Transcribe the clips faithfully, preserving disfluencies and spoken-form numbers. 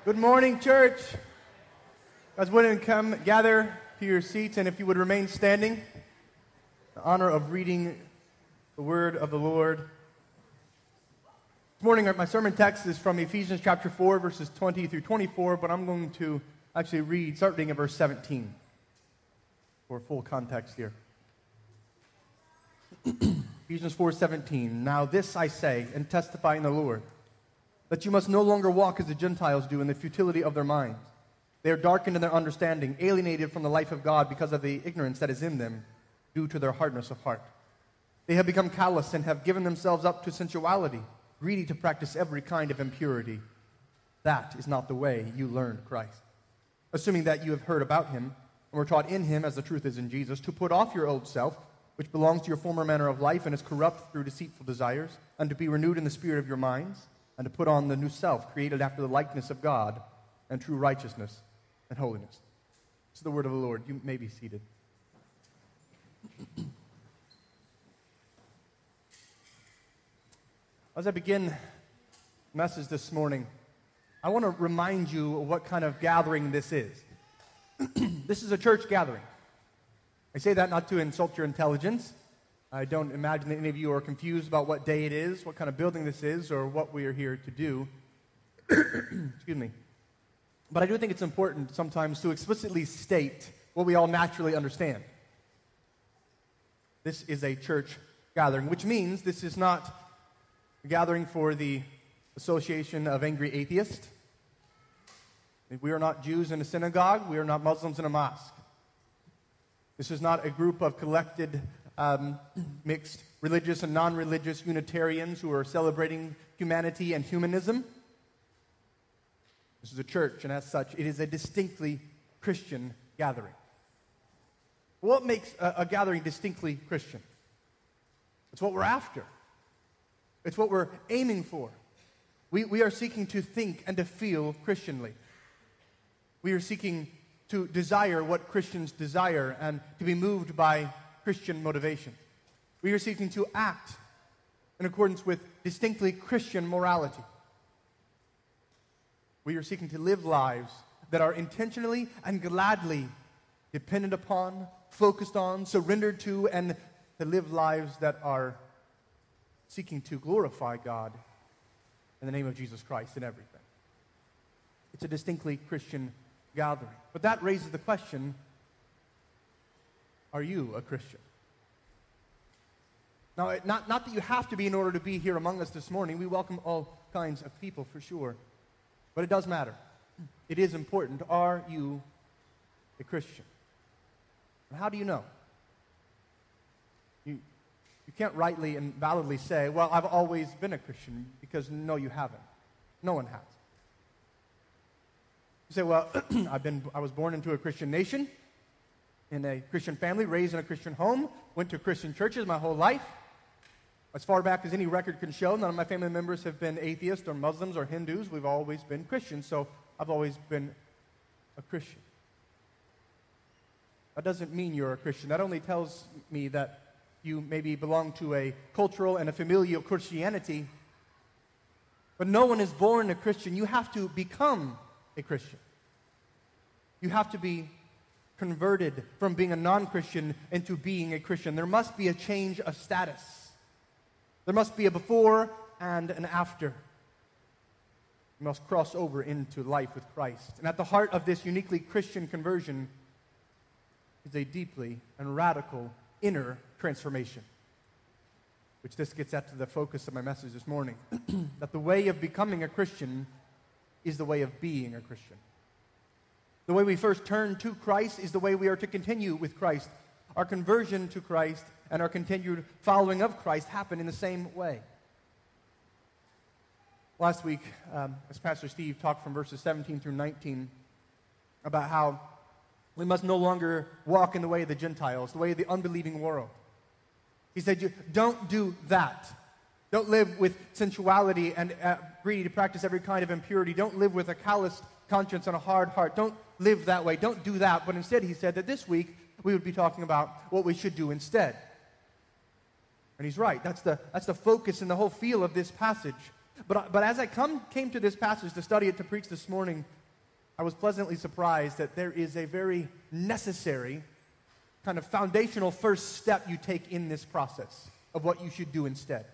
Good morning, church. Guys, wouldn't come gather to your seats, and if you would remain standing, the honor of reading the word of the Lord. This morning, my sermon text is from Ephesians chapter four, verses twenty through twenty-four, but I'm going to actually read, start reading at verse seventeen for full context here. Ephesians four seventeen. Now this I say, and testify in the Lord, that you must no longer walk as the Gentiles do in the futility of their minds. They are darkened in their understanding, alienated from the life of God because of the ignorance that is in them due to their hardness of heart. They have become callous and have given themselves up to sensuality, greedy to practice every kind of impurity. That is not the way you learned Christ. Assuming that you have heard about him and were taught in him, as the truth is in Jesus, to put off your old self, which belongs to your former manner of life and is corrupt through deceitful desires, and to be renewed in the spirit of your minds, and to put on the new self, created after the likeness of God, and true righteousness and holiness. This is the word of the Lord. You may be seated. As I begin the message this morning, I want to remind you of what kind of gathering this is. This is a church gathering. I say that not to insult your intelligence. I don't imagine that any of you are confused about what day it is, what kind of building this is, or what we are here to do. Excuse me. But I do think it's important sometimes to explicitly state what we all naturally understand. This is a church gathering, which means this is not a gathering for the Association of Angry Atheists. We are not Jews in a synagogue. We are not Muslims in a mosque. This is not a group of collected, um, mixed religious and non-religious Unitarians who are celebrating humanity and humanism. This is a church, and as such, it is a distinctly Christian gathering. What makes a, a gathering distinctly Christian? It's what we're after. It's what we're aiming for. We, we are seeking to think and to feel Christianly. We are seeking to desire what Christians desire and to be moved by Christian motivation. We are seeking to act in accordance with distinctly Christian morality. We are seeking to live lives that are intentionally and gladly dependent upon, focused on, surrendered to, and to live lives that are seeking to glorify God in the name of Jesus Christ in everything. It's a distinctly Christian gathering. But that raises the question, are you a Christian? Now, not, not that you have to be in order to be here among us this morning. We welcome all kinds of people for sure. But it does matter. It is important. Are you a Christian? And how do you know? You, you can't rightly and validly say, well, I've always been a Christian, because no, you haven't. No one has. You say, well, I've been, I was born into a Christian nation, in a Christian family, raised in a Christian home, went to Christian churches my whole life. As far back as any record can show, none of my family members have been atheists or Muslims or Hindus. We've always been Christians, so I've always been a Christian. That doesn't mean you're a Christian. That only tells me that you maybe belong to a cultural and a familial Christianity. But no one is born a Christian. You have to become a Christian. You have to be converted from being a non-Christian into being a Christian. There must be a change of status. There must be a before and an after. You must cross over into life with Christ. And at the heart of this uniquely Christian conversion is a deeply and radical inner transformation, which this gets at to the focus of my message this morning, that the way of becoming a Christian is the way of being a Christian. The way we first turn to Christ is the way we are to continue with Christ. Our conversion to Christ and our continued following of Christ happen in the same way. Last week, um, as Pastor Steve talked from verses seventeen through nineteen about how we must no longer walk in the way of the Gentiles, the way of the unbelieving world. He said, you don't do that. Don't live with sensuality and uh, greedy to practice every kind of impurity. Don't live with a calloused conscience and a hard heart. Don't live that way. Don't do that. But instead, he said that this week, we would be talking about what we should do instead. And he's right. That's the, that's the focus and the whole feel of this passage. But, but as I come, came to this passage to study it, to preach this morning, I was pleasantly surprised that there is a very necessary, kind of foundational first step you take in this process of what you should do instead.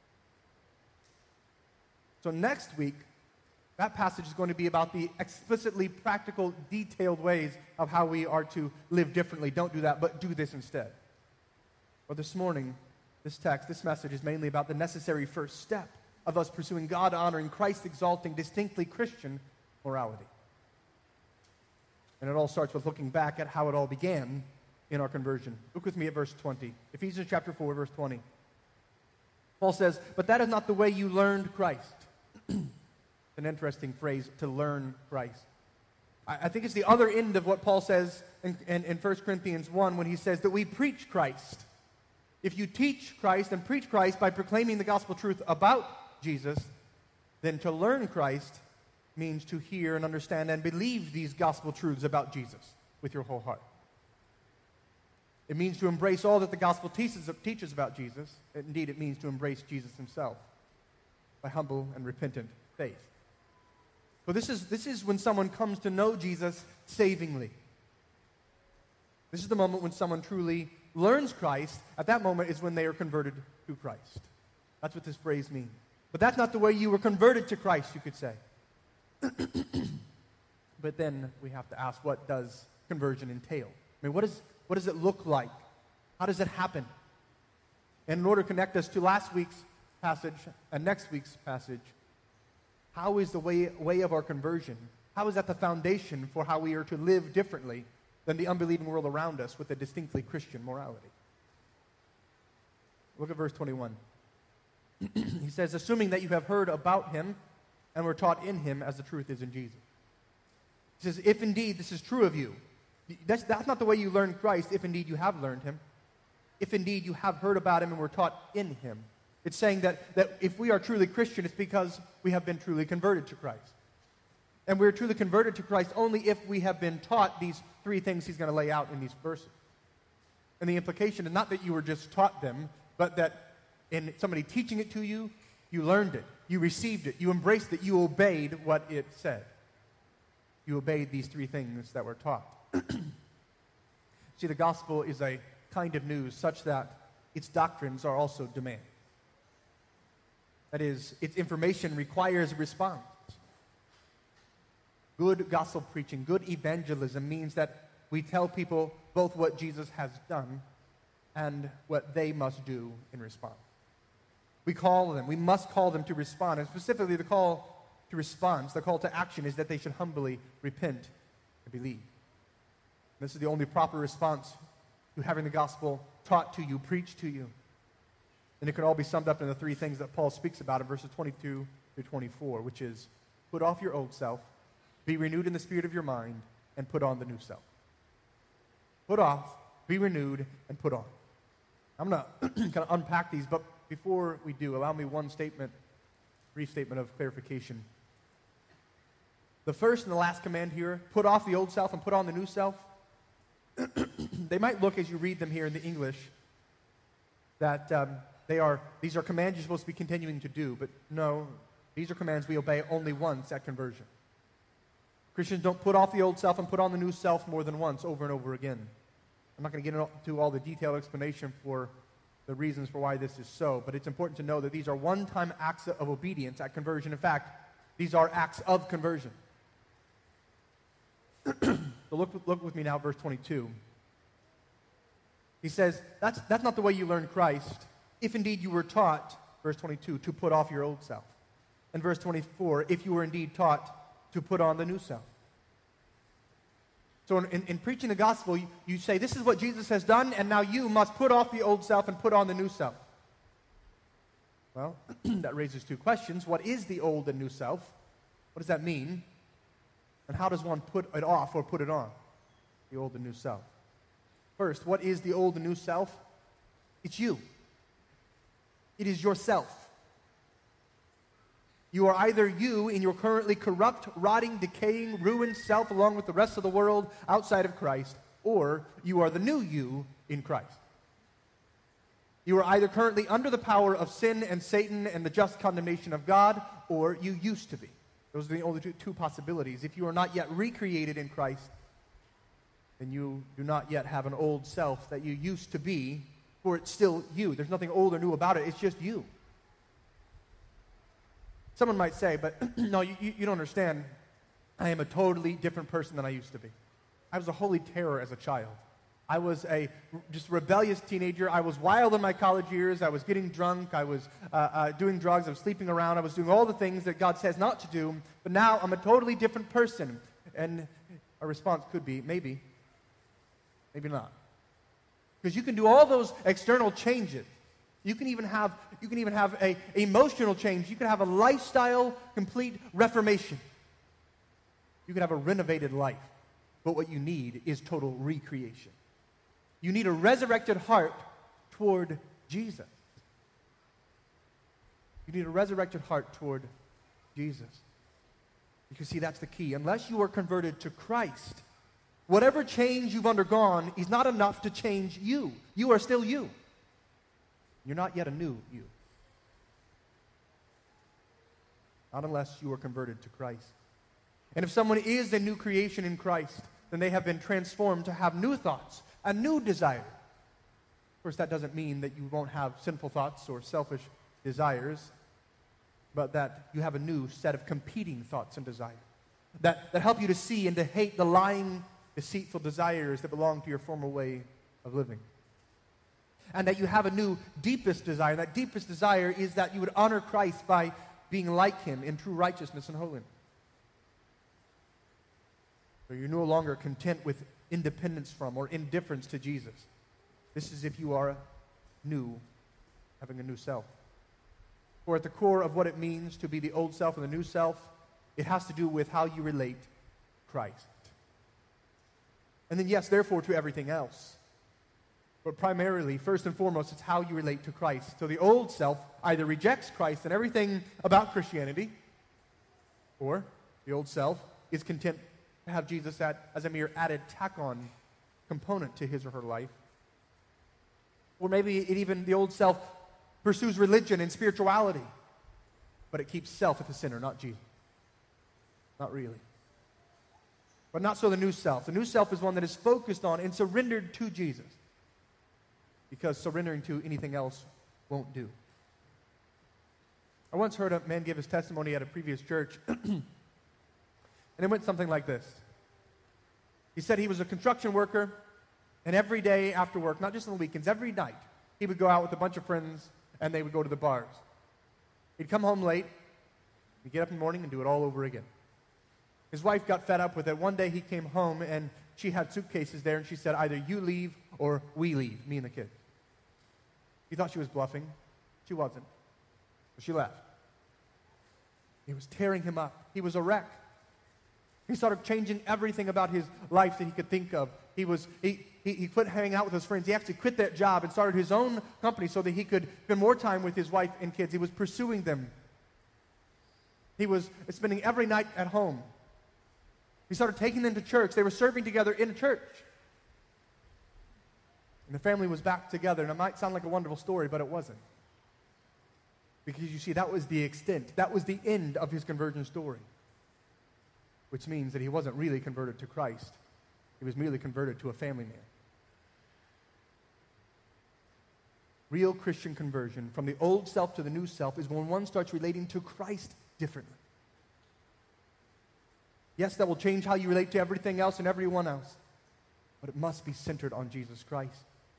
So next week, that passage is going to be about the explicitly practical, detailed ways of how we are to live differently. Don't do that, but do this instead. But this morning, this text, this message is mainly about the necessary first step of us pursuing God-honoring, Christ-exalting, distinctly Christian morality. And it all starts with looking back at how it all began in our conversion. Look with me at verse twenty. Ephesians chapter four, verse twenty. Paul says, "But that is not the way you learned Christ." An interesting phrase, to learn Christ. I, I think it's the other end of what Paul says in, in, in First Corinthians one when he says that we preach Christ. If you teach Christ and preach Christ by proclaiming the gospel truth about Jesus, then to learn Christ means to hear and understand and believe these gospel truths about Jesus with your whole heart. It means to embrace all that the gospel teaches, teaches about Jesus. Indeed, it means to embrace Jesus himself by humble and repentant faith. So this is, this is when someone comes to know Jesus savingly. This is the moment when someone truly learns Christ. At that moment is when they are converted to Christ. That's what this phrase means. But that's not the way you were converted to Christ, you could say. But then we have to ask, what does conversion entail? I mean, what, is, what does it look like? How does it happen? And in order to connect us to last week's passage and next week's passage, how is the way, way of our conversion, how is that the foundation for how we are to live differently than the unbelieving world around us with a distinctly Christian morality? Look at verse twenty-one. He says, "Assuming that you have heard about him and were taught in him as the truth is in Jesus." He says, if indeed this is true of you. That's, that's not the way you learn Christ, if indeed you have learned him. If indeed you have heard about him and were taught in him. It's saying that, that if we are truly Christian, it's because we have been truly converted to Christ. And we're truly converted to Christ only if we have been taught these three things he's going to lay out in these verses. And the implication is not that you were just taught them, but that in somebody teaching it to you, you learned it, you received it, you embraced it, you obeyed what it said. You obeyed these three things that were taught. See, the gospel is a kind of news such that its doctrines are also demand. That is, its information requires a response. Good gospel preaching, good evangelism means that we tell people both what Jesus has done and what they must do in response. We call them, we must call them to respond, and specifically the call to response, the call to action is that they should humbly repent and believe. And this is the only proper response to having the gospel taught to you, preached to you. And it can all be summed up in the three things that Paul speaks about in verses twenty-two through twenty-four, which is put off your old self, be renewed in the spirit of your mind, and put on the new self. Put off, be renewed, and put on. I'm going to kind of unpack these, but before we do, allow me one statement, brief statement of clarification. The first and the last command here, put off the old self and put on the new self, they might look as you read them here in the English that um, they are, these are commands you're supposed to be continuing to do, but no, these are commands we obey only once at conversion. Christians don't put off the old self and put on the new self more than once, over and over again. I'm not going to get into all the detailed explanation for the reasons for why this is so, but it's important to know that these are one-time acts of obedience at conversion. In fact, these are acts of conversion. So look, look with me now, verse twenty-two. He says, that's, that's not the way you learn Christ, if indeed you were taught, verse twenty-two, to put off your old self. And verse twenty-four, if you were indeed taught to put on the new self. So in, in, in preaching the gospel, you, you say, this is what Jesus has done, and now you must put off the old self and put on the new self. Well, that raises two questions. What is the old and new self? What does that mean? And how does one put it off or put it on? The old and new self. First, what is the old and new self? It's you. It is yourself. You are either you in your currently corrupt, rotting, decaying, ruined self along with the rest of the world outside of Christ, or you are the new you in Christ. You are either currently under the power of sin and Satan and the just condemnation of God, or you used to be. Those are the only two, two possibilities. If you are not yet recreated in Christ, then you do not yet have an old self that you used to be, for it's still you. There's nothing old or new about it. It's just you. Someone might say, but no, you, you don't understand. I am a totally different person than I used to be. I was a holy terror as a child. I was a just rebellious teenager. I was wild in my college years. I was getting drunk. I was uh, uh, doing drugs. I was sleeping around. I was doing all the things that God says not to do. But now I'm a totally different person. And our response could be, maybe, maybe not. Because you can do all those external changes. You can even have, you can even have a emotional change. You can have a lifestyle complete reformation. You can have a renovated life. But what you need is total recreation. You need a resurrected heart toward Jesus. You need a resurrected heart toward Jesus. Because see, that's the key. Unless you are converted to Christ, whatever change you've undergone is not enough to change you. You are still you. You're not yet a new you. Not unless you are converted to Christ. And if someone is a new creation in Christ, then they have been transformed to have new thoughts, a new desire. Of course, that doesn't mean that you won't have sinful thoughts or selfish desires, but that you have a new set of competing thoughts and desires that, that help you to see and to hate the lying, deceitful desires that belong to your former way of living. And that you have a new deepest desire. That deepest desire is that you would honor Christ by being like him in true righteousness and holiness. So you're no longer content with independence from or indifference to Jesus. This is if you are new, having a new self. For at the core of what it means to be the old self and the new self, it has to do with how you relate to Christ. And then yes, therefore, to everything else. But primarily, first and foremost, it's how you relate to Christ. So the old self either rejects Christ and everything about Christianity, or the old self is content to have Jesus at, as a mere added tack-on component to his or her life. Or maybe it even, the old self pursues religion and spirituality, but it keeps self at the center, not Jesus. Not really. But not so the new self. The new self is one that is focused on and surrendered to Jesus, because surrendering to anything else won't do. I once heard a man give his testimony at a previous church, and it went something like this. He said he was a construction worker, and every day after work, not just on the weekends, every night, he would go out with a bunch of friends, and they would go to the bars. He'd come home late, he'd get up in the morning and do it all over again. His wife got fed up with it. One day he came home, and she had suitcases there, and she said, either you leave or we leave, me and the kids. He thought she was bluffing. She wasn't. But she left. It was tearing him up. He was a wreck. He started changing everything about his life that he could think of. He was he, he, he quit hanging out with his friends. He actually quit that job and started his own company so that he could spend more time with his wife and kids. He was pursuing them. He was spending every night at home. He started taking them to church. They were serving together in a church. And the family was back together. And it might sound like a wonderful story, but it wasn't. Because you see, that was the extent. That was the end of his conversion story. Which means that he wasn't really converted to Christ. He was merely converted to a family man. Real Christian conversion from the old self to the new self is when one starts relating to Christ differently. Yes, that will change how you relate to everything else and everyone else, but it must be centered on Jesus Christ.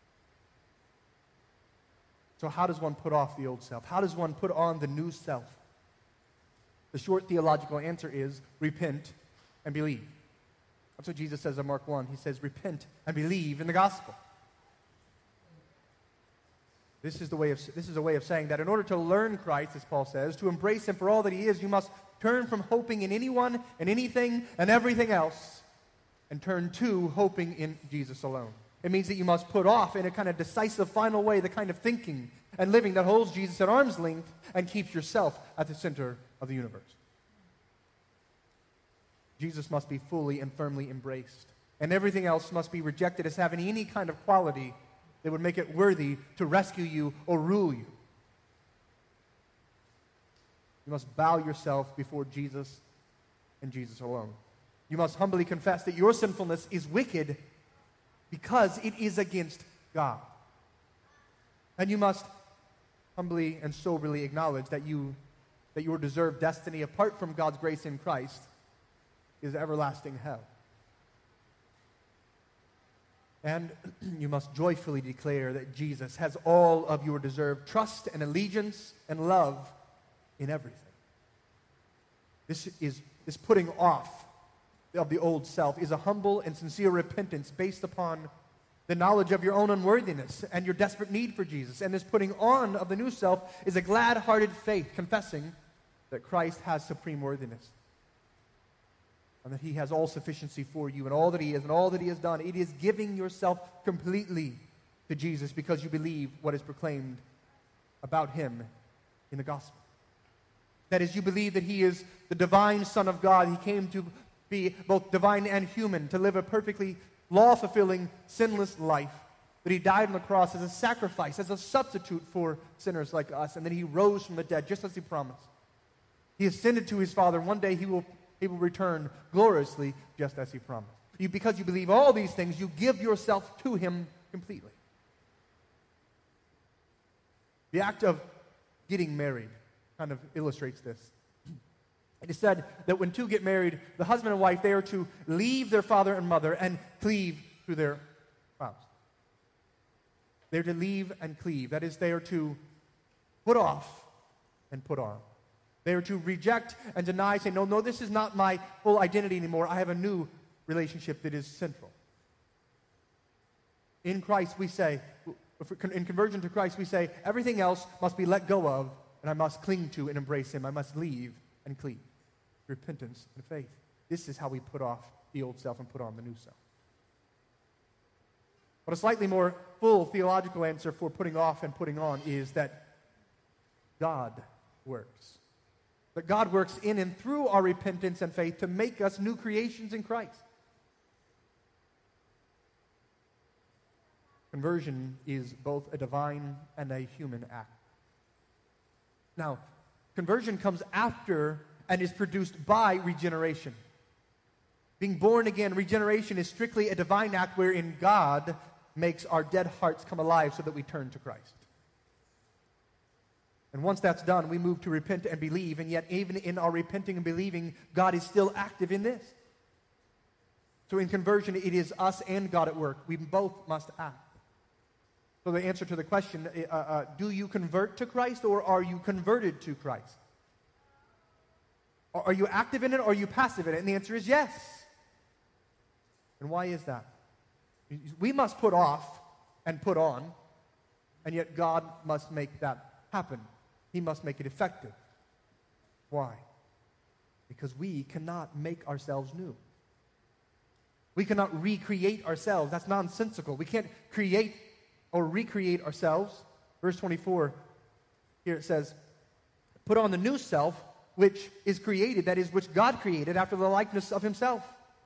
So how does one put off the old self? How does one put on the new self? The short theological answer is repent and believe. That's what Jesus says in Mark one. He says, repent and believe in the gospel. This is the way of this is a way of saying that in order to learn Christ, as Paul says, to embrace him for all that he is, you must turn from hoping in anyone and anything and everything else and turn to hoping in Jesus alone. It means that you must put off in a kind of decisive, final way the kind of thinking and living that holds Jesus at arm's length and keeps yourself at the center of the universe. Jesus must be fully and firmly embraced, and everything else must be rejected as having any kind of quality that would make it worthy to rescue you or rule you. You must bow yourself before Jesus and Jesus alone. You must humbly confess that your sinfulness is wicked because it is against God. And you must humbly and soberly acknowledge that you that your deserved destiny apart from God's grace in Christ is everlasting hell. And you must joyfully declare that Jesus has all of your deserved trust and allegiance and love in everything. This is this putting off of the old self is a humble and sincere repentance based upon the knowledge of your own unworthiness and your desperate need for Jesus. And this putting on of the new self is a glad-hearted faith, confessing that Christ has supreme worthiness and that he has all sufficiency for you and all that he is and all that he has done. It is giving yourself completely to Jesus because you believe what is proclaimed about him in the gospel. That is, you believe that he is the divine Son of God. He came to be both divine and human, to live a perfectly law-fulfilling, sinless life. That he died on the cross as a sacrifice, as a substitute for sinners like us, and then he rose from the dead, just as he promised. He ascended to his Father. One day he will, he will return gloriously, just as he promised. You, because you believe all these things, you give yourself to him completely. The act of getting married kind of illustrates this. It is said that when two get married, the husband and wife, they are to leave their father and mother and cleave to their spouse. They're to leave and cleave. That is, they are to put off and put on. They are to reject and deny, say, no, no, this is not my full identity anymore. I have a new relationship that is sinful. In Christ, we say, in conversion to Christ, we say, everything else must be let go of, and I must cling to and embrace him. I must leave and cleave. Repentance and faith. This is how we put off the old self and put on the new self. But a slightly more full theological answer for putting off and putting on is that God works. That God works in and through our repentance and faith to make us new creations in Christ. Conversion is both a divine and a human act. Now, conversion comes after and is produced by regeneration. Being born again, regeneration is strictly a divine act wherein God makes our dead hearts come alive so that we turn to Christ. And once that's done, we move to repent and believe, and yet even in our repenting and believing, God is still active in this. So in conversion, it is us and God at work. We both must act. So the answer to the question, uh, uh, do you convert to Christ or are you converted to Christ? Are you active in it or are you passive in it? And the answer is yes. And why is that? We must put off and put on, and yet God must make that happen. He must make it effective. Why? Because we cannot make ourselves new. We cannot recreate ourselves. That's nonsensical. We can't create or recreate ourselves. Verse twenty-four, here it says, put on the new self, which is created, that is, which God created after the likeness of himself.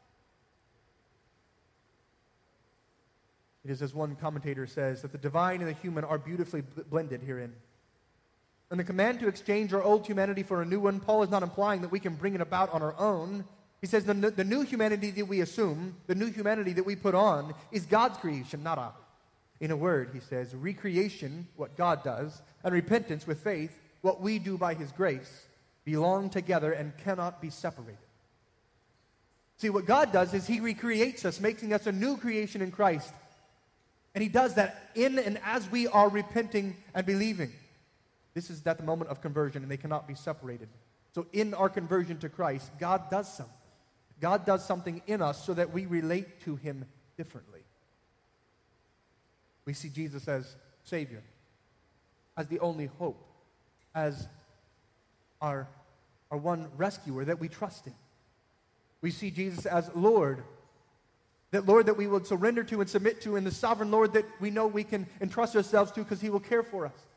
It is as one commentator says, that the divine and the human are beautifully b- blended herein. And the command to exchange our old humanity for a new one, Paul is not implying that we can bring it about on our own. He says the, the new humanity that we assume, the new humanity that we put on, is God's creation, not ours. In a word, he says, recreation, what God does, and repentance with faith, what we do by his grace, belong together and cannot be separated. See, what God does is he recreates us, making us a new creation in Christ. And he does that in and as we are repenting and believing. This is at the moment of conversion, and they cannot be separated. So in our conversion to Christ, God does something. God does something in us so that we relate to him differently. We see Jesus as Savior, as the only hope, as our, our one rescuer that we trust in. We see Jesus as Lord, that Lord that we would surrender to and submit to, and the sovereign Lord that we know we can entrust ourselves to because he will care for us.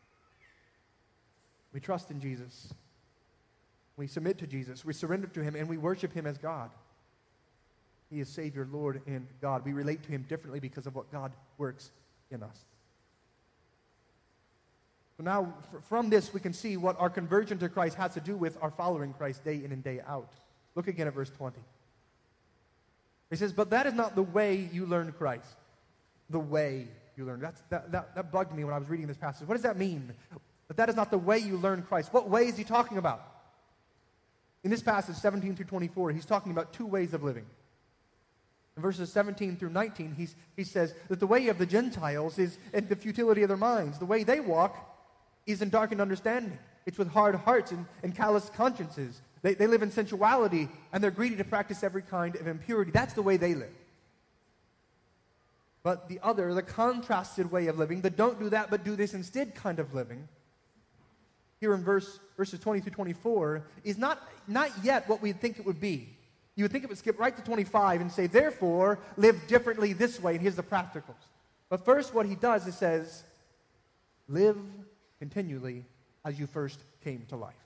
We trust in Jesus. We submit to Jesus. We surrender to him, and we worship him as God. He is Savior, Lord, and God. We relate to him differently because of what God works in us. So now, f- from this, we can see what our conversion to Christ has to do with our following Christ day in and day out. Look again at verse twenty. He says, but that is not the way you learned Christ. The way you learned. That's, that, that, that bugged me when I was reading this passage. What does that mean? But that is not the way you learned Christ. What way is he talking about? In this passage, seventeen through twenty-four, he's talking about two ways of living. In verses seventeen through nineteen, he's, he says that the way of the Gentiles is in the futility of their minds. The way they walk is in darkened understanding. It's with hard hearts and, and callous consciences. They, they live in sensuality, and they're greedy to practice every kind of impurity. That's the way they live. But the other, the contrasted way of living, the don't do that but do this instead kind of living, here in verse, verses twenty through twenty-four, is not, not yet what we'd think it would be. You would think it would skip right to twenty-five and say, therefore, live differently this way, and here's the practicals. But first what he does is says, live continually as you first came to life.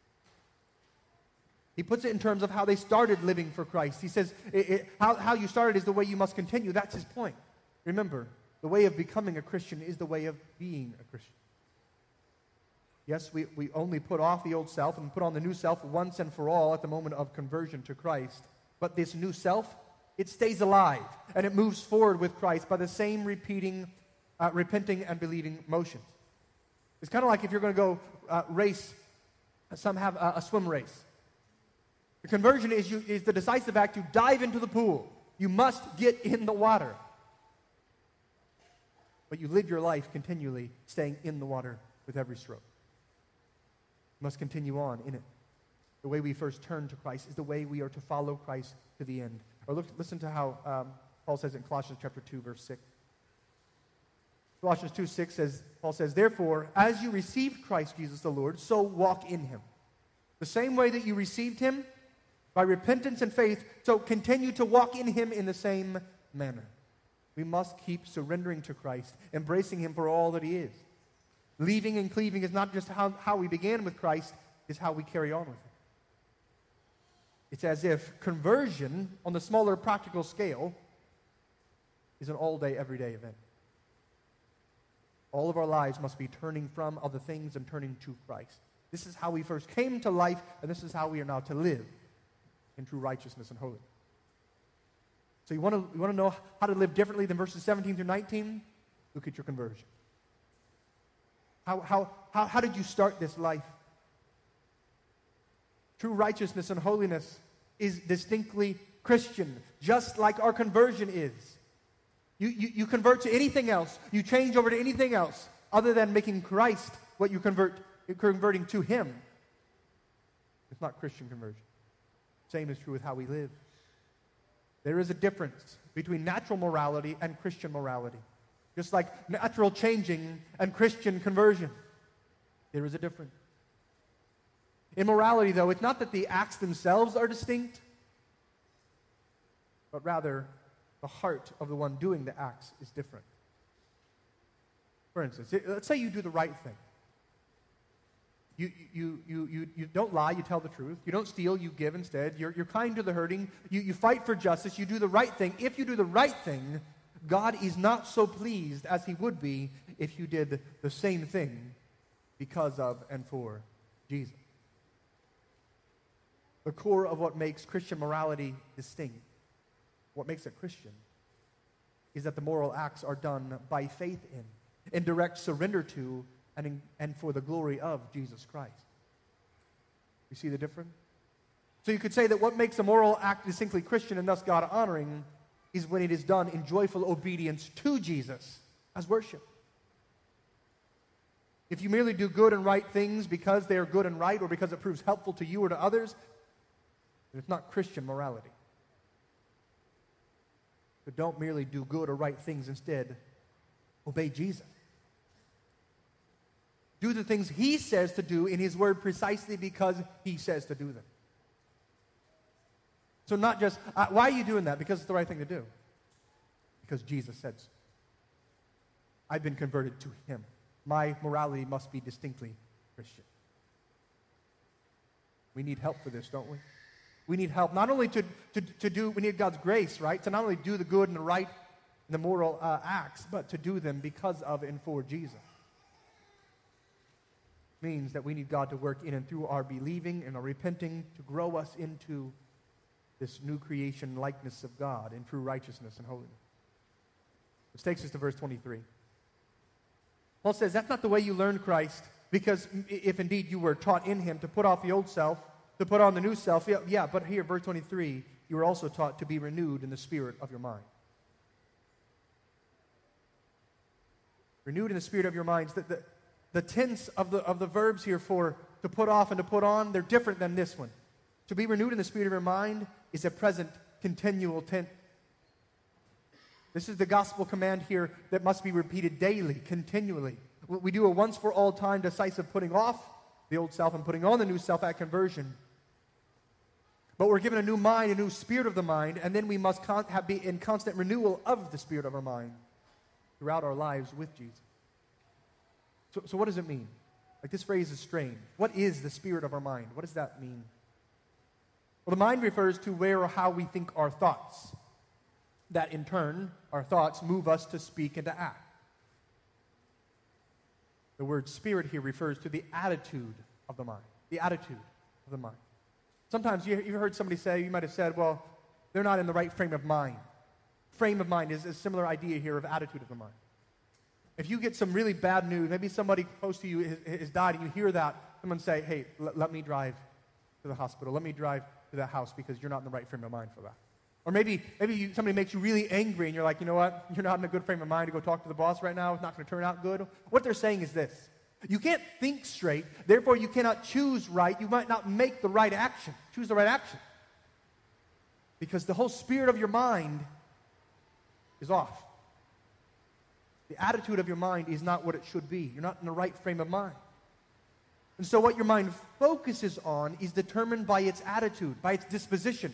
He puts it in terms of how they started living for Christ. He says, it, it, how, how you started is the way you must continue. That's his point. Remember, the way of becoming a Christian is the way of being a Christian. Yes, we, we only put off the old self and put on the new self once and for all at the moment of conversion to Christ. But this new self, it stays alive, and it moves forward with Christ by the same repeating, uh, repenting and believing motions. It's kind of like if you're going to go uh, race, some have a, a swim race. The conversion is, you, is the decisive act to dive into the pool. You must get in the water. But you live your life continually staying in the water with every stroke. You must continue on in it. The way we first turn to Christ is the way we are to follow Christ to the end. Or look, listen to how um, Paul says in Colossians chapter two, verse six. Colossians two, six says, Paul says, therefore, as you received Christ Jesus the Lord, so walk in him. The same way that you received him, by repentance and faith, so continue to walk in him in the same manner. We must keep surrendering to Christ, embracing him for all that he is. Leaving and cleaving is not just how, how we began with Christ, it's how we carry on with him. It's as if conversion on the smaller practical scale is an all-day, everyday event. All of our lives must be turning from other things and turning to Christ. This is how we first came to life, and this is how we are now to live in true righteousness and holiness. So you want to you want to know how to live differently than verses seventeen through nineteen? Look at your conversion. How, how, how, how did you start this life? True righteousness and holiness is distinctly Christian, just like our conversion is. You, you, you convert to anything else, you change over to anything else, other than making Christ what you convert, you're converting to him. It's not Christian conversion. Same is true with how we live. There is a difference between natural morality and Christian morality. Just like natural changing and Christian conversion. There is a difference. In morality, though, it's not that the acts themselves are distinct, but rather the heart of the one doing the acts is different. For instance, let's say you do the right thing. You, you, you, you, you don't lie, you tell the truth. You don't steal, you give instead. You're, you're kind to the hurting. You, you fight for justice. You do the right thing. If you do the right thing, God is not so pleased as he would be if you did the same thing because of and for Jesus. The core of what makes Christian morality distinct, what makes it Christian, is that the moral acts are done by faith in, in direct surrender to, and, in, and for the glory of Jesus Christ. You see the difference? So you could say that what makes a moral act distinctly Christian and thus God-honoring is when it is done in joyful obedience to Jesus as worship. If you merely do good and right things because they are good and right or because it proves helpful to you or to others, then it's not Christian morality. But don't merely do good or right things. Instead, obey Jesus. Do the things he says to do in his word precisely because he says to do them. So not just, uh, why are you doing that? Because it's the right thing to do. Because Jesus said so. I've been converted to him. My morality must be distinctly Christian. We need help for this, don't we? We need help not only to, to, to do, we need God's grace, right? To not only do the good and the right, in the moral uh, acts, but to do them because of and for Jesus. Means that we need God to work in and through our believing and our repenting to grow us into this new creation likeness of God in true righteousness and holiness. Which takes us to verse twenty-three. Paul says, that's not the way you learned Christ, because if indeed you were taught in him to put off the old self, to put on the new self, yeah, yeah but here, verse twenty-three, you were also taught to be renewed in the spirit of your mind. Renewed in the spirit of your minds. The, the, the tense of the, of the verbs here for to put off and to put on, they're different than this one. To be renewed in the spirit of your mind is a present continual tense. This is the gospel command here that must be repeated daily, continually. We do a once for all time decisive putting off the old self and putting on the new self at conversion. But we're given a new mind, a new spirit of the mind, and then we must con- have be in constant renewal of the spirit of our mind throughout our lives with Jesus. So, so what does it mean? Like, this phrase is strange. What is the spirit of our mind? What does that mean? Well, the mind refers to where or how we think our thoughts. That in turn, our thoughts move us to speak and to act. The word spirit here refers to the attitude of the mind. The attitude of the mind. Sometimes you, you've heard somebody say, you might have said, well, they're not in the right frame of mind. Frame of mind is a similar idea here of attitude of the mind. If you get some really bad news, maybe somebody close to you has, has died, and you hear that, someone say, hey, l- let me drive to the hospital. Let me drive to that house because you're not in the right frame of mind for that. Or maybe maybe you, somebody makes you really angry, and you're like, you know what? You're not in a good frame of mind to go talk to the boss right now. It's not going to turn out good. What they're saying is this. You can't think straight. Therefore, you cannot choose right. You might not make the right action. Choose the right action. Because the whole spirit of your mind is off. The attitude of your mind is not what it should be. You're not in the right frame of mind. And so what your mind focuses on is determined by its attitude, by its disposition.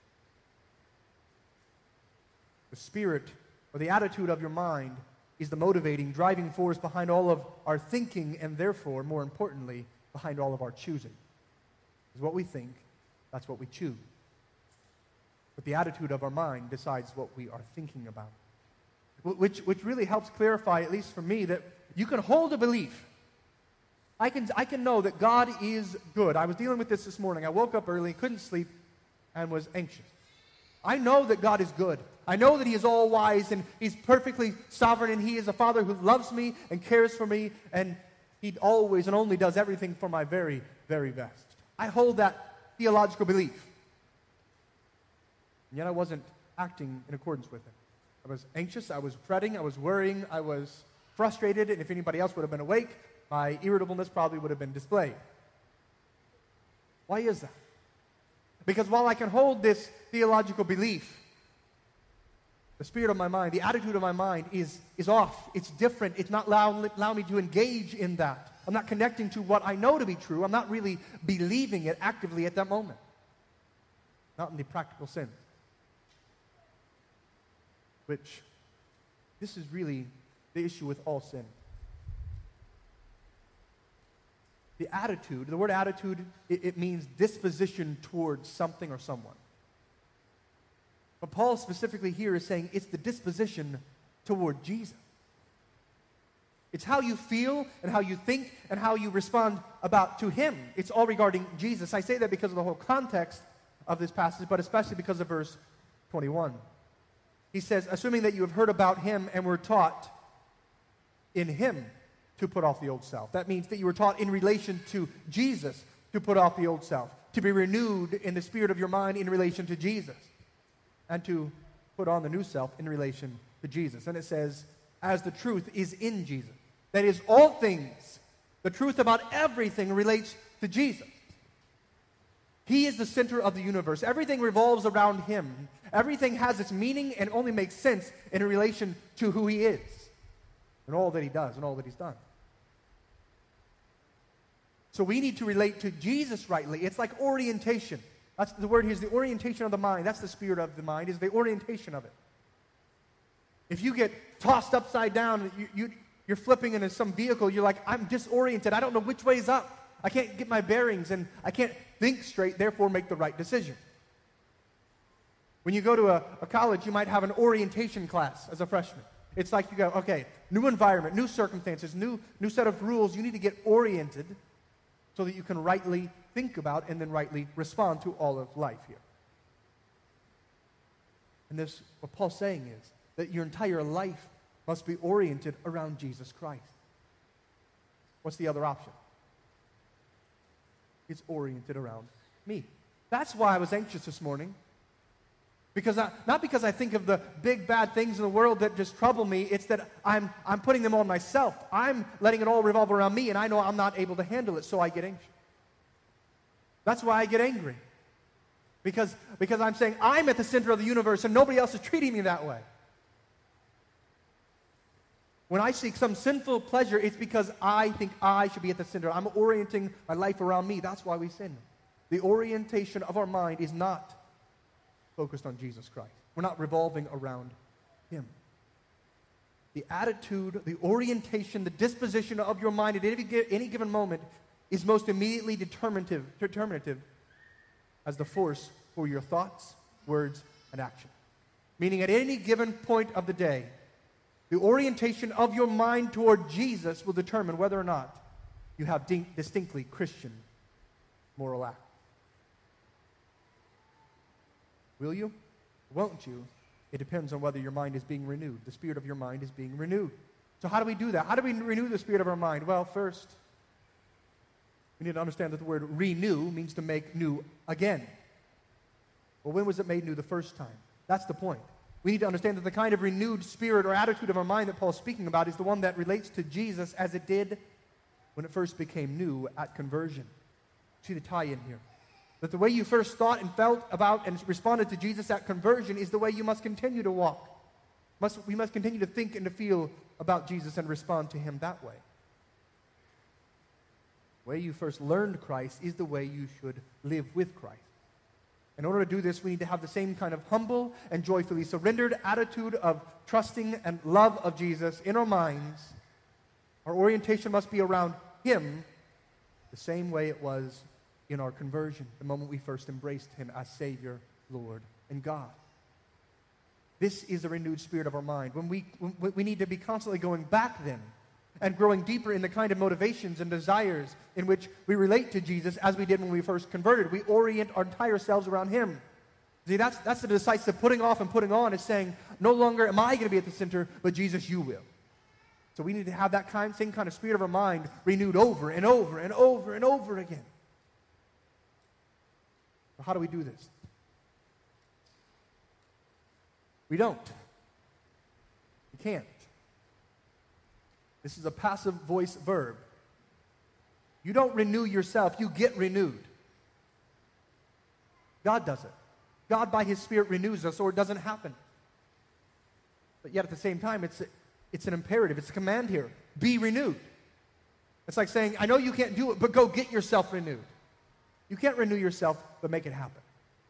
The spirit or the attitude of your mind is the motivating, driving force behind all of our thinking, and therefore, more importantly, behind all of our choosing. Because what we think, that's what we choose. But the attitude of our mind decides what we are thinking about. Which, which really helps clarify, at least for me, that you can hold a belief. I can, I can know that God is good. I was dealing with this this morning. I woke up early, couldn't sleep, and was anxious. I know that God is good. I know that he is all wise and he's perfectly sovereign, and he is a father who loves me and cares for me, and he always and only does everything for my very, very best. I hold that theological belief. And yet I wasn't acting in accordance with it. I was anxious, I was fretting, I was worrying, I was frustrated, and if anybody else would have been awake, my irritableness probably would have been displayed. Why is that? Because while I can hold this theological belief, the spirit of my mind, the attitude of my mind is, is off. It's different. It's not allowing allow me to engage in that. I'm not connecting to what I know to be true. I'm not really believing it actively at that moment. Not in the practical sense. Which, this is really the issue with all sin. The attitude, the word attitude, it, it means disposition towards something or someone. But Paul specifically here is saying it's the disposition toward Jesus. It's how you feel and how you think and how you respond about to him. It's all regarding Jesus. I say that because of the whole context of this passage, but especially because of verse twenty-one. He says, assuming that you have heard about him and were taught in him to put off the old self. That means that you were taught in relation to Jesus to put off the old self, to be renewed in the spirit of your mind in relation to Jesus, and to put on the new self in relation to Jesus. And it says, as the truth is in Jesus. That is, all things, the truth about everything relates to Jesus. He is the center of the universe. Everything revolves around him. Everything has its meaning and only makes sense in relation to who he is and all that he does and all that he's done. So we need to relate to Jesus rightly. It's like orientation. That's the word here, is the orientation of the mind. That's the spirit of the mind, is the orientation of it. If you get tossed upside down, you, you, you're flipping into some vehicle, you're like, I'm disoriented. I don't know which way is up. I can't get my bearings, and I can't think straight, therefore make the right decision. When you go to a, a college, you might have an orientation class as a freshman. It's like you go, okay, new environment, new circumstances, new, new set of rules. You need to get oriented so that you can rightly think about and then rightly respond to all of life here. And this, what Paul's saying is that your entire life must be oriented around Jesus Christ. What's the other option? It's oriented around me. That's why I was anxious this morning. Because I, not because I think of the big bad things in the world that just trouble me, it's that I'm, I'm putting them on myself. I'm letting it all revolve around me, and I know I'm not able to handle it, so I get anxious. That's why I get angry. Because, because I'm saying I'm at the center of the universe, and nobody else is treating me that way. When I seek some sinful pleasure, it's because I think I should be at the center. I'm orienting my life around me. That's why we sin. The orientation of our mind is not focused on Jesus Christ. We're not revolving around Him. The attitude, the orientation, the disposition of your mind at any, any given moment is most immediately determinative, determinative as the force for your thoughts, words, and action. Meaning at any given point of the day, the orientation of your mind toward Jesus will determine whether or not you have di- distinctly Christian moral acts. Will you? Won't you? It depends on whether your mind is being renewed. The spirit of your mind is being renewed. So how do we do that? How do we renew the spirit of our mind? Well, first, we need to understand that the word renew means to make new again. Well, when was it made new the first time? That's the point. We need to understand that the kind of renewed spirit or attitude of our mind that Paul's speaking about is the one that relates to Jesus as it did when it first became new at conversion. See the tie-in here. That the way you first thought and felt about and responded to Jesus at conversion is the way you must continue to walk. Must, we must continue to think and to feel about Jesus and respond to Him that way. The way you first learned Christ is the way you should live with Christ. In order to do this, we need to have the same kind of humble and joyfully surrendered attitude of trusting and love of Jesus in our minds. Our orientation must be around Him the same way it was in our conversion, the moment we first embraced Him as Savior, Lord, and God. This is the renewed spirit of our mind. When we, when we need to be constantly going back then and growing deeper in the kind of motivations and desires in which we relate to Jesus as we did when we first converted. We orient our entire selves around Him. See, that's, that's the decisive putting off and putting on, is saying, no longer am I going to be at the center, but Jesus, you will. So we need to have that kind, same kind of spirit of our mind renewed over and over and over and over again. So how do we do this? We don't. We can't. This is a passive voice verb. You don't renew yourself, you get renewed. God does it. God by His Spirit renews us, or it doesn't happen. But yet at the same time, it's, a, it's an imperative, it's a command here. Be renewed. It's like saying, I know you can't do it, but go get yourself renewed. You can't renew yourself, but make it happen.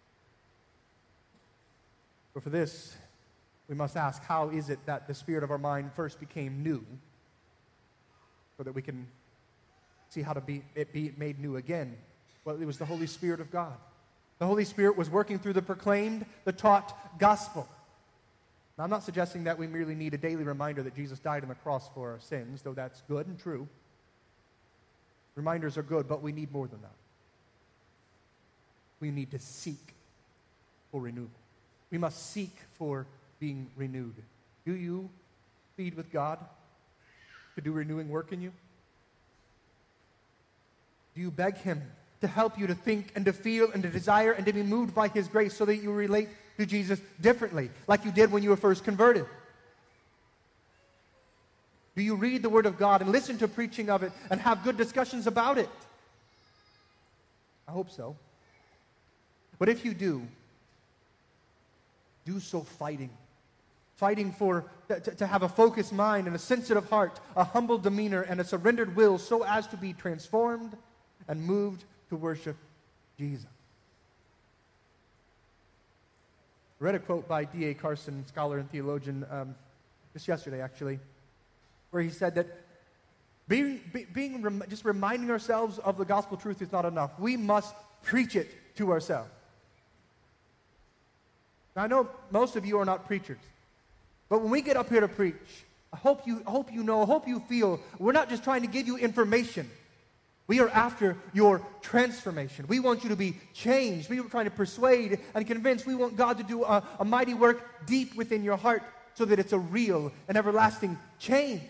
But for this, we must ask, how is it that the spirit of our mind first became new, so that we can see how to be it be made new again? Well, it was the Holy Spirit of God. The Holy Spirit was working through the proclaimed, the taught gospel. Now, I'm not suggesting that we merely need a daily reminder that Jesus died on the cross for our sins, though that's good and true. Reminders are good, but we need more than that. We need to seek for renewal. We must seek for being renewed. Do you plead with God to do renewing work in you? Do you beg Him to help you to think and to feel and to desire and to be moved by His grace so that you relate to Jesus differently, like you did when you were first converted? Do you read the Word of God and listen to preaching of it and have good discussions about it? I hope so. But if you do, do so fighting. Fighting for to, to have a focused mind and a sensitive heart, a humble demeanor, and a surrendered will so as to be transformed and moved to worship Jesus. I read a quote by D A Carson, scholar and theologian, um, just yesterday actually, where he said that being, be, being rem, just reminding ourselves of the gospel truth is not enough. We must preach it to ourselves. Now, I know most of you are not preachers, but when we get up here to preach, I hope you, I hope you know, I hope you feel we're not just trying to give you information. We are after your transformation. We want you to be changed. We are trying to persuade and convince. We want God to do a, a mighty work deep within your heart so that it's a real and everlasting change.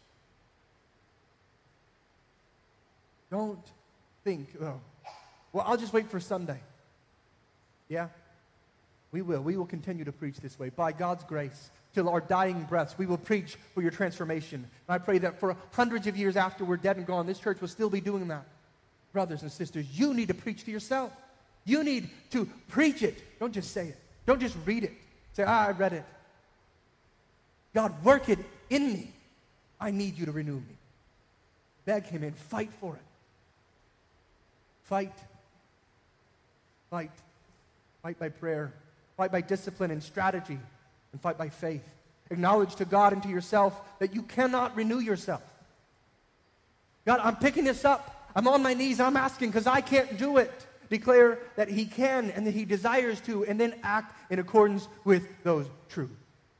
Don't think, oh, well, I'll just wait for Sunday. Yeah, we will. We will continue to preach this way. By God's grace, till our dying breaths, we will preach for your transformation. And I pray that for hundreds of years after we're dead and gone, this church will still be doing that. Brothers and sisters, you need to preach to yourself. You need to preach it. Don't just say it. Don't just read it. Say, ah, I read it. God, work it in me. I need you to renew me. Beg him and fight for it. Fight. Fight. Fight by prayer. Fight by discipline and strategy. And fight by faith. Acknowledge to God and to yourself that you cannot renew yourself. God, I'm picking this up. I'm on my knees. I'm asking because I can't do it. Declare that he can and that he desires to, and then act in accordance with those truths.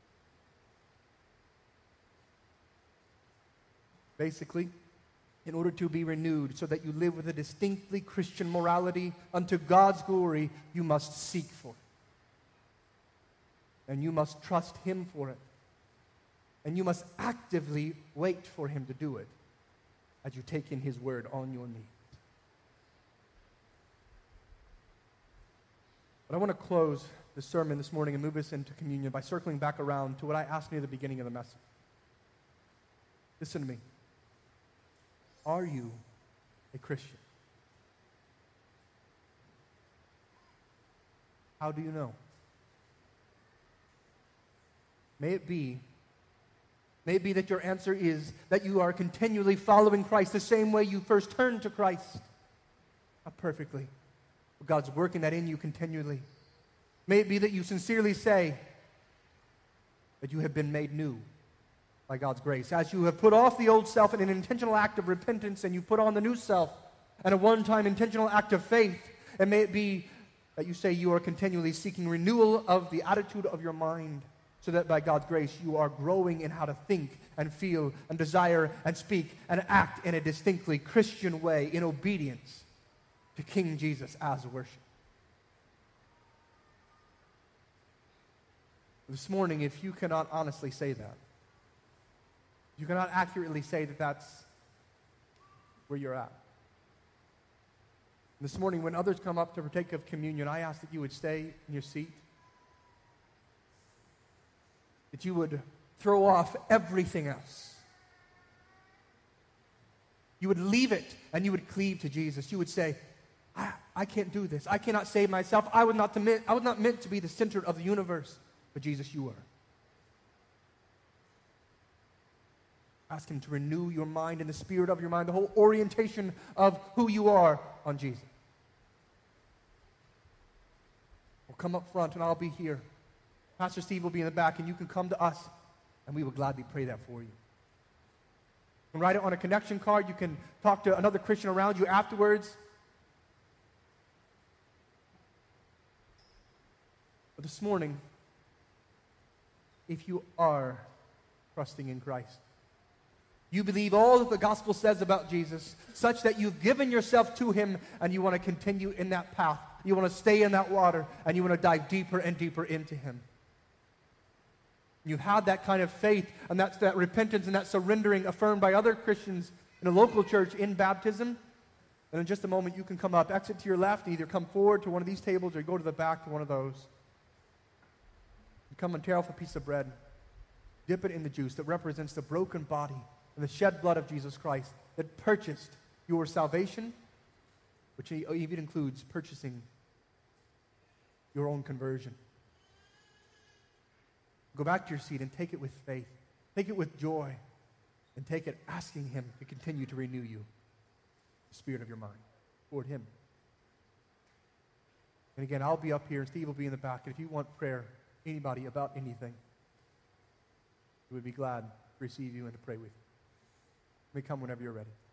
Basically, in order to be renewed so that you live with a distinctly Christian morality unto God's glory, you must seek for it. And you must trust him for it. And you must actively wait for him to do it as you take in his word on your knees. But I want to close the sermon this morning and move us into communion by circling back around to what I asked you at the beginning of the message. Listen to me. Are you a Christian? How do you know? May it be, may it be that your answer is that you are continually following Christ the same way you first turned to Christ. Not perfectly, but God's working that in you continually. May it be that you sincerely say that you have been made new by God's grace. As you have put off the old self in an intentional act of repentance and you put on the new self and a one-time intentional act of faith, and may it be that you say you are continually seeking renewal of the attitude of your mind so that by God's grace you are growing in how to think and feel and desire and speak and act in a distinctly Christian way in obedience to King Jesus as worship. This morning, if you cannot honestly say that, you cannot accurately say that that's where you're at. This morning, when others come up to partake of communion, I ask that you would stay in your seat, that you would throw off everything else. You would leave it and you would cleave to Jesus. You would say, I, I can't do this. I cannot save myself. I was not meant, I was not meant to be the center of the universe, but Jesus, you are. Ask him to renew your mind and the spirit of your mind, the whole orientation of who you are on Jesus. Well, come up front and I'll be here. Pastor Steve will be in the back and you can come to us and we will gladly pray that for you. You can write it on a connection card. You can talk to another Christian around you afterwards. But this morning, if you are trusting in Christ, you believe all that the gospel says about Jesus, such that you've given yourself to him and you want to continue in that path. You want to stay in that water and you want to dive deeper and deeper into him. You've had that kind of faith and that's that repentance and that surrendering affirmed by other Christians in a local church in baptism. And in just a moment, you can come up, exit to your left, and either come forward to one of these tables or go to the back to one of those. You come and tear off a piece of bread, dip it in the juice that represents the broken body and the shed blood of Jesus Christ that purchased your salvation, which even includes purchasing your own conversion. Go back to your seat and take it with faith. Take it with joy. And take it asking him to continue to renew you, the spirit of your mind, toward him. And again, I'll be up here and Steve will be in the back. And if you want prayer, anybody about anything, we would be glad to receive you and to pray with you. You may come whenever you're ready.